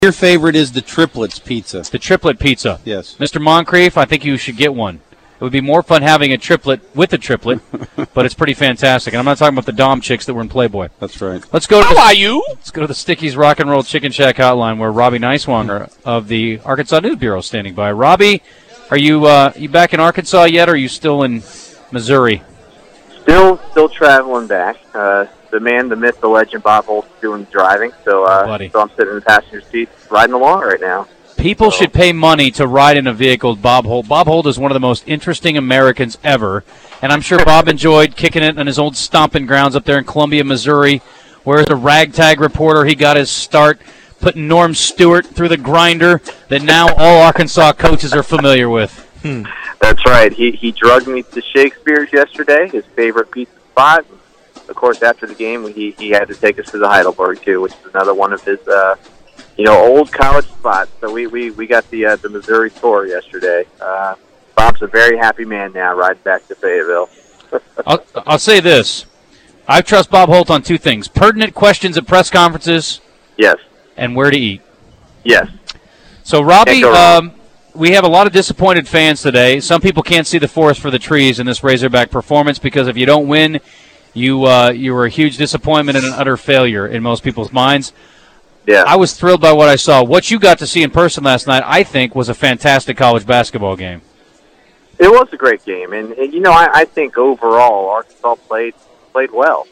Your favorite is the triplets pizza. The triplet pizza. Yes. Mr. Moncrief, I think you should get one. It would be more fun having a triplet with a triplet, but it's pretty fantastic. And I'm not talking about the Dom chicks that were in Playboy. That's right. Let's go to How are you? Let's go to the Sticky's Rock and Roll Chicken Shack hotline where Robbie Neiswanger of the Arkansas News Bureau is standing by. Robbie, are you back in Arkansas yet, or are you still in Missouri? Still traveling back. The man, the myth, the legend, Bob Holt's doing the driving, so I'm sitting in the passenger seat riding along right now. People should pay money to ride in a vehicle with Bob Holt. Bob Holt is one of the most interesting Americans ever, and I'm sure Bob enjoyed kicking it on his old stomping grounds up there in Columbia, Missouri, where as a ragtag reporter he got his start putting Norm Stewart through the grinder that now all Arkansas coaches are familiar with. That's right. He drugged me to Shakespeare's yesterday, his favorite pizza spot. Of course, after the game, he had to take us to the Heidelberg, too, which is another one of his old college spots. So we got the Missouri tour yesterday. Bob's a very happy man now, riding back to Fayetteville. I'll say this. I trust Bob Holt on two things: pertinent questions at press conferences, yes, and where to eat. Yes. So, Robbie, we have a lot of disappointed fans today. Some people can't see the forest for the trees in this Razorback performance because if you don't win, you were a huge disappointment and an utter failure in most people's minds. Yeah. I was thrilled by what I saw. What you got to see in person last night, I think, was a fantastic college basketball game. It was a great game, and I think overall Arkansas played well.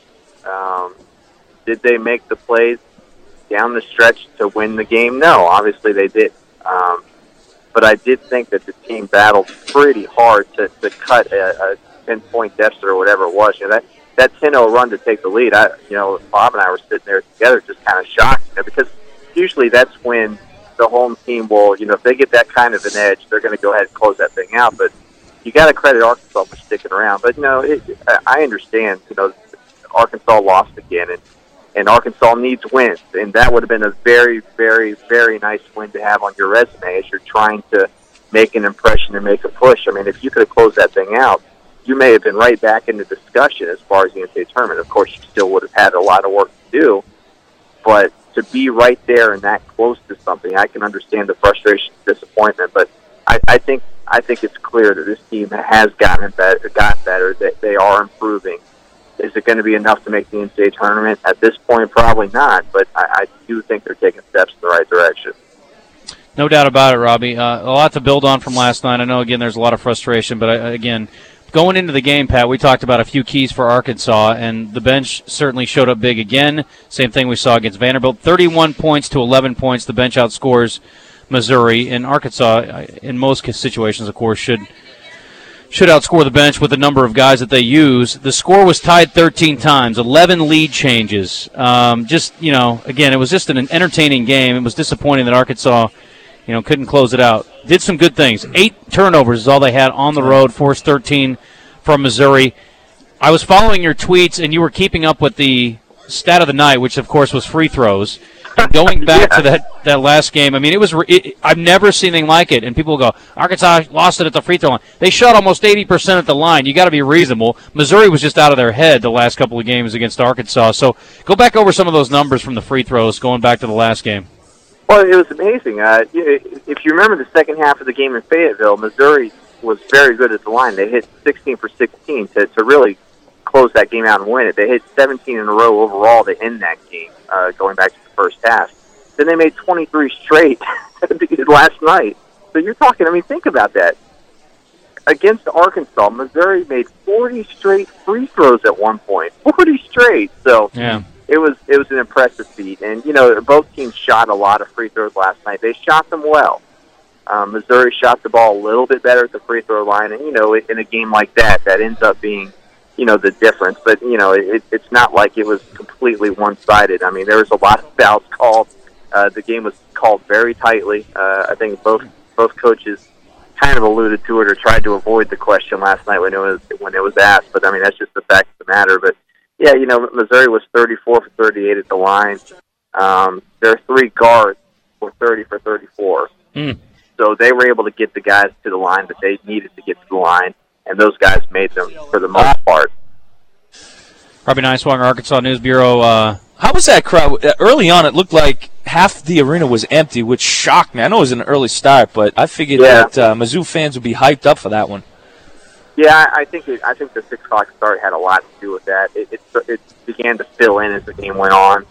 Did they make the plays down the stretch to win the game? No, obviously they did. But I did think that the team battled pretty hard to cut a 10-point deficit or whatever it was. That 10-0 run to take the lead, Bob and I were sitting there together just kind of shocked, because usually that's when the home team will, if they get that kind of an edge, they're going to go ahead and close that thing out. But you got to credit Arkansas for sticking around. But, I understand, Arkansas lost again, and Arkansas needs wins, and that would have been a very, very, very nice win to have on your resume as you're trying to make an impression and make a push. I mean, if you could have closed that thing out, you may have been right back in the discussion as far as the NCAA tournament. Of course, you still would have had a lot of work to do, but to be right there and that close to something, I can understand the frustration, disappointment, but I think it's clear that this team has got better, that they are improving. Is it going to be enough to make the NCAA tournament? At this point, probably not, but I do think they're taking steps in the right direction. No doubt about it, Robbie. A lot to build on from last night. I know, again, there's a lot of frustration, but, going into the game, Pat, we talked about a few keys for Arkansas, and the bench certainly showed up big again. Same thing we saw against Vanderbilt. 31 points to 11 points. The bench outscores Missouri. And Arkansas, in most situations, of course, should outscore the bench with the number of guys that they use. The score was tied 13 times, 11 lead changes. Again, it was just an entertaining game. It was disappointing that Arkansas couldn't close it out. Did some good things. 8 turnovers is all they had on the road, forced 13 from Missouri. I was following your tweets, and you were keeping up with the stat of the night, which, of course, was free throws. And going back to that last game, I mean, I've never seen anything like it. And people go, Arkansas lost it at the free throw line. They shot almost 80% at the line. You got to be reasonable. Missouri was just out of their head the last couple of games against Arkansas. So go back over some of those numbers from the free throws going back to the last game. Well, it was amazing. If you remember the second half of the game in Fayetteville, Missouri was very good at the line. They hit 16 for 16 to really close that game out and win it. They hit 17 in a row overall to end that game, going back to the first half. Then they made 23 straight last night. So you're talking, think about that. Against Arkansas, Missouri made 40 straight free throws at one point. 40 straight. So yeah. It was an impressive feat, and both teams shot a lot of free throws last night. They shot them well. Missouri shot the ball a little bit better at the free throw line, and in a game like that ends up being the difference. But it's not like it was completely one-sided. I mean, there was a lot of fouls called. The game was called very tightly. I think both coaches kind of alluded to it or tried to avoid the question last night when it was asked. But that's just the fact of the matter. But yeah, Missouri was 34 for 38 at the line. Their 3 guards were 30 for 34. So they were able to get the guys to the line that they needed to get to the line, and those guys made them for the most part. Robbie Neiswanger, Arkansas News Bureau How was that crowd? Early on, it looked like half the arena was empty, which shocked me. I know it was an early start, but I figured that Mizzou fans would be hyped up for that one. Yeah, I think the 6 o'clock start had a lot to do with that. It began to fill in as the game went on.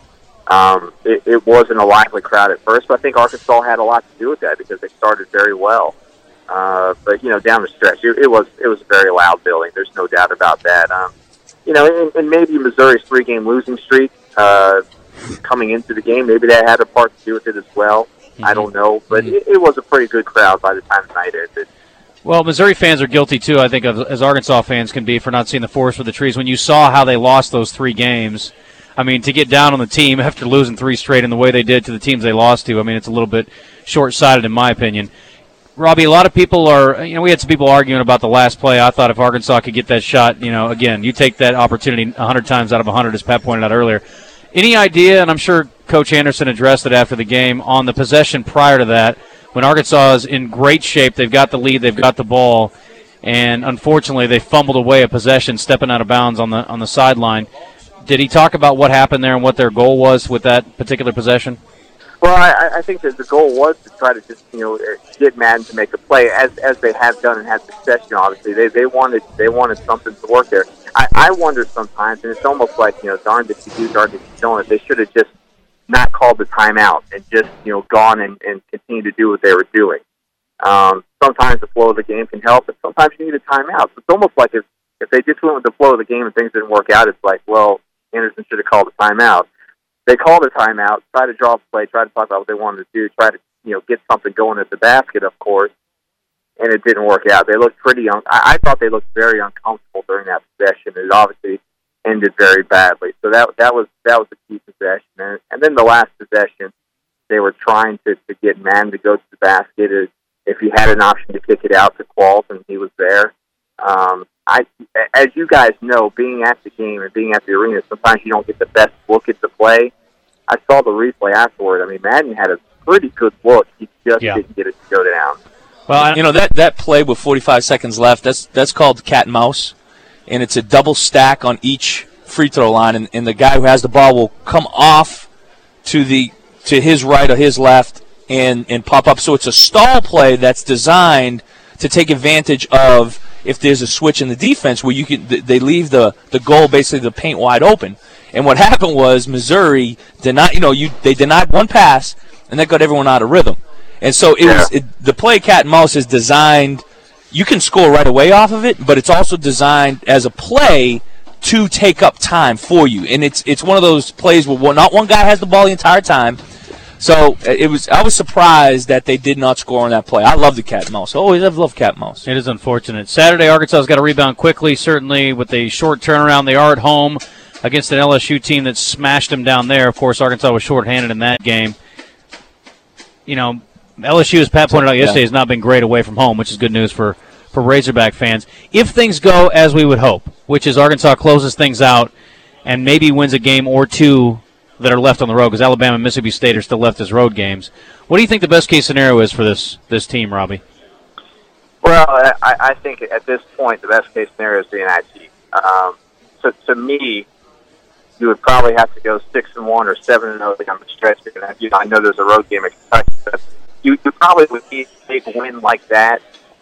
It wasn't a lively crowd at first, but I think Arkansas had a lot to do with that because they started very well. But down the stretch, it was a very loud building. There's no doubt about that. And maybe Missouri's 3-game losing streak coming into the game, maybe that had a part to do with it as well. Mm-hmm. I don't know, but it was a pretty good crowd by the time the night ended. Well, Missouri fans are guilty, too, I think, as Arkansas fans can be, for not seeing the forest for the trees. When you saw how they lost those 3 games, I mean, to get down on the team after losing 3 straight in the way they did to the teams they lost to, I mean, it's a little bit short-sighted in my opinion. Robbie, a lot of people are, we had some people arguing about the last play. I thought if Arkansas could get that shot, again, you take that opportunity 100 times out of 100, as Pat pointed out earlier. Any idea, and I'm sure Coach Anderson addressed it after the game, on the possession prior to that, when Arkansas is in great shape, they've got the lead, they've got the ball, and unfortunately they fumbled away a possession, stepping out of bounds on the sideline. Did he talk about what happened there and what their goal was with that particular possession? Well, I think that the goal was to try to just get Madden to make a play, as they have done and had success. Obviously they wanted something to work there. I wonder sometimes, and it's almost like darned if you do, darned if you don't. If they should have just not called the timeout and just gone and continued to do what they were doing. Sometimes the flow of the game can help, but sometimes you need a timeout. So it's almost like if they just went with the flow of the game and things didn't work out, it's like, well, Anderson should have called a timeout. They called a timeout, tried to draw a play, tried to talk about what they wanted to do, try to get something going at the basket, of course, and it didn't work out. They looked pretty I thought they looked very uncomfortable during that possession. It obviously ended very badly. So that was the key possession. And then the last possession, they were trying to get Madden to go to the basket. If he had an option to kick it out to Qualt, and he was there. As you guys know, being at the game and being at the arena, sometimes you don't get the best look at the play. I saw the replay afterward. I mean, Madden had a pretty good look. He just didn't get it to go down. Well, that play with 45 seconds left, that's called cat and mouse, and it's a double stack on each free throw line, and the guy who has the ball will come off to his right or his left and pop up. So it's a stall play that's designed to take advantage of if there's a switch in the defense where they leave the goal, basically the paint wide open. And what happened was Missouri they denied one pass, and that got everyone out of rhythm. And so the play cat and mouse is designed. You can score right away off of it, but it's also designed as a play to take up time for you. And it's one of those plays where not one guy has the ball the entire time. So I was surprised that they did not score on that play. I love the cat and mouse. I always have loved cat and mouse. It is unfortunate. Saturday, Arkansas's got to rebound quickly, certainly with a short turnaround. They are at home against an LSU team that smashed them down there. Of course, Arkansas was shorthanded in that game. LSU, as Pat pointed out yesterday, has not been great away from home, which is good news for Razorback fans. If things go as we would hope, which is Arkansas closes things out and maybe wins a game or two that are left on the road, because Alabama and Mississippi State are still left as road games. What do you think the best-case scenario is for this team, Robbie? Well, I think at this point the best-case scenario is the NIT. So to me, you would probably have to go 6-1 or 7-0 down the stretch. I know there's a road game at Kentucky, but you probably would need a big win like that.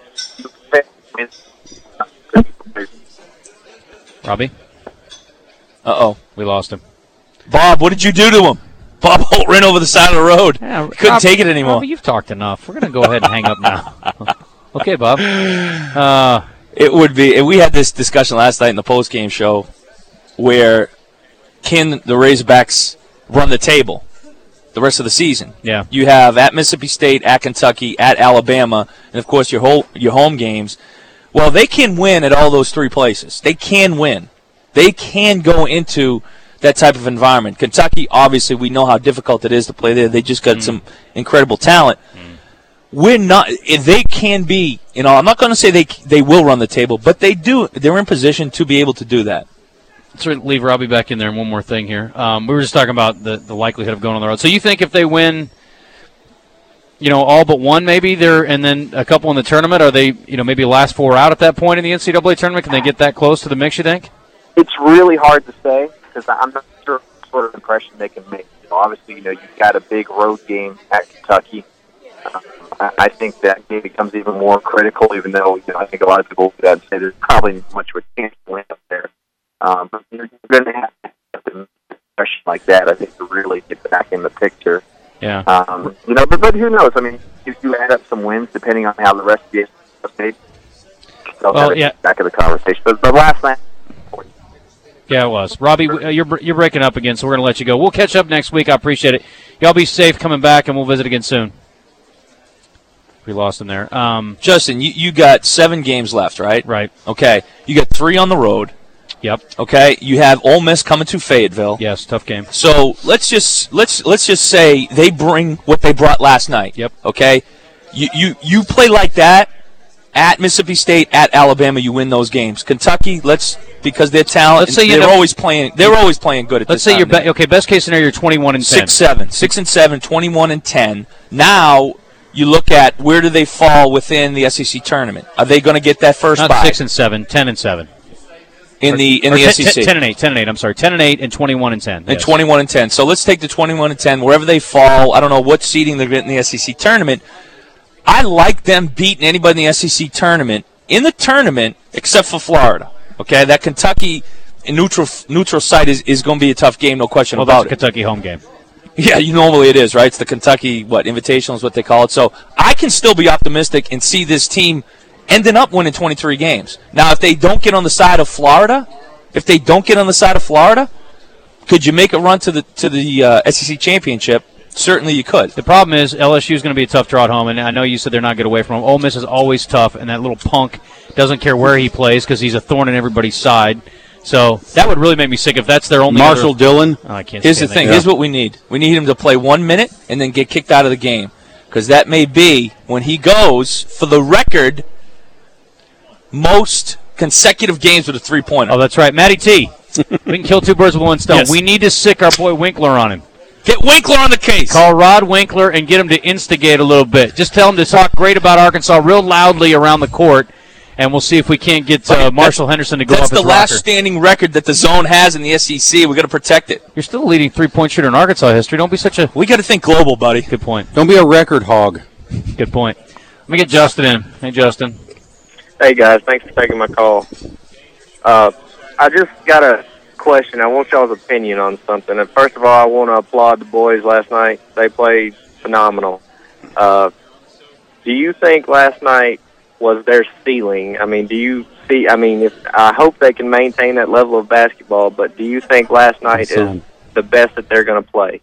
Robbie? Uh-oh. We lost him. Bob, what did you do to him? Bob Holt ran over the side of the road. Yeah, couldn't take it anymore. Robbie, you've talked enough. We're going to go ahead and hang up now. Okay, Bob. It would be. We had this discussion last night in the post-game show where can the Razorbacks run the table the rest of the season? Yeah. You have at Mississippi State, at Kentucky, at Alabama, and, of course, your home games. Well, they can win at all those 3 places. They can win. They can go into that type of environment. Kentucky, obviously, we know how difficult it is to play there. They just got some incredible talent. We're not. They can be. I'm not going to say they will run the table, but they do. They're in position to be able to do that. Let's leave Robbie back in there. And one more thing here. We were just talking about the likelihood of going on the road. So you think if they win, all but one, maybe and then a couple in the tournament, are they, maybe last 4 out at that point in the NCAA tournament? Can they get that close to the mix? You think? It's really hard to say because I'm not sure sort of impression they can make. Obviously, you've got a big road game at Kentucky. I think that game becomes even more critical, even though I think a lot of people would say there's probably much of a chance to win up there. But you're going to have a impression like that, I think, to really get back in the picture. Yeah. But who knows? I mean, if you add up some wins, depending on how the rest of the year is made, back of the conversation. But last night. Yeah, it was. Robbie, you're breaking up again, so we're going to let you go. We'll catch up next week. I appreciate it. Y'all be safe coming back, and we'll visit again soon. We lost him there. Justin, you got 7 games left, right? Right. Okay. You got 3 on the road. Yep. Okay. You have Ole Miss coming to Fayetteville. Yes, tough game. So let's just say they bring what they brought last night. Yep. Okay. You play like that at Mississippi State, at Alabama, you win those games. Kentucky, because they're talented. Let's say they're always playing good at let's this say time. you're best case scenario, you're 21-10. 6-7, 21-10. Now you look at where do they fall within the SEC tournament? Are they going to get that first Not bye? 6-7, 10-7 in the SEC. 10-8. I'm sorry, 10-8 and 21-10. And Yes. 21-10. So let's take the 21-10 wherever they fall. I don't know what seeding they're getting in the SEC tournament. I like them beating anybody in the SEC tournament except for Florida. Okay, that Kentucky neutral site is going to be a tough game, no question Well, about that's a Kentucky home game. Yeah, normally it is, right? It's the Kentucky Invitational is what they call it. So I can still be optimistic and see this team ending up winning 23 games. Now, if they don't get on the side of Florida, could you make a run to the SEC championship? Certainly you could. The problem is LSU is going to be a tough draw at home, and I know you said they're not going to get away from him. Ole Miss is always tough, and that little punk doesn't care where he plays because he's a thorn in everybody's side. So that would really make me sick if that's their only Marshall Dillon. Oh, I can't. Here's the thing. Here's what we need. We need him to play 1 minute and then get kicked out of the game, because that may be when he goes, for the record, most consecutive games with a 3-pointer. Oh, that's right. Matty T. We can kill 2 birds with 1 stone. Yes. We need to sick our boy Winkler on him. Get Winkler on the case. Call Rod Winkler and get him to instigate a little bit. Just tell him to talk great about Arkansas real loudly around the court, and we'll see if we can't get Marshall Henderson to go up his That's the last standing record that the zone has in the SEC. We got to protect it. You're still a leading 3-point shooter in Arkansas history. Don't be such a... We got to think global, buddy. Good point. Don't be a record hog. Good point. Let me get Justin in. Hey, Justin. Hey, guys. Thanks for taking my call. I just got a question. I want y'all's opinion on something. And first of all, I want to applaud the boys last night. They played phenomenal. Do you think last night was their ceiling? I mean, I hope they can maintain that level of basketball, but do you think last night is the best that they're going to play?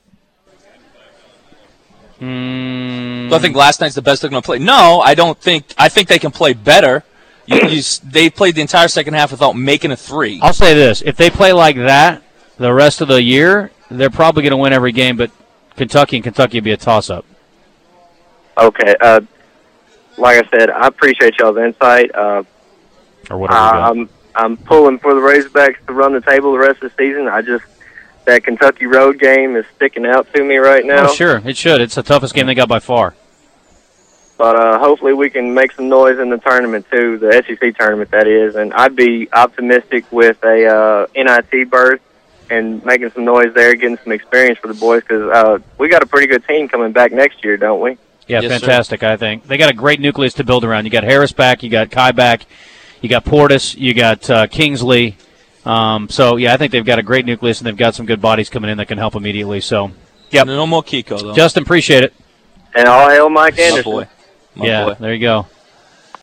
Do I think last night's the best they're going to play? No, I don't think. I think they can play better. They played the entire second half without making a 3. I'll say this. If they play like that the rest of the year, they're probably going to win every game, but Kentucky will be a toss-up. Okay. Like I said, I appreciate y'all's insight. Or whatever. I'm pulling for the Razorbacks to run the table the rest of the season. That Kentucky road game is sticking out to me right now. Oh, sure. It should. It's the toughest game they got by far. But hopefully we can make some noise in the tournament, too, the SEC tournament, that is. And I'd be optimistic with a NIT berth and making some noise there, getting some experience for the boys, because we got a pretty good team coming back next year, don't we? Yeah, Yes, fantastic, sir. I think. They got a great nucleus to build around. You got Harris back, you got Kai back, you got Portis, you got Kingsley. So, yeah, I think they've got a great nucleus, and they've got some good bodies coming in that can help immediately. So, yeah, no more Kiko, though. Justin, appreciate it. And all hail Mike Anderson. My boy. There you go.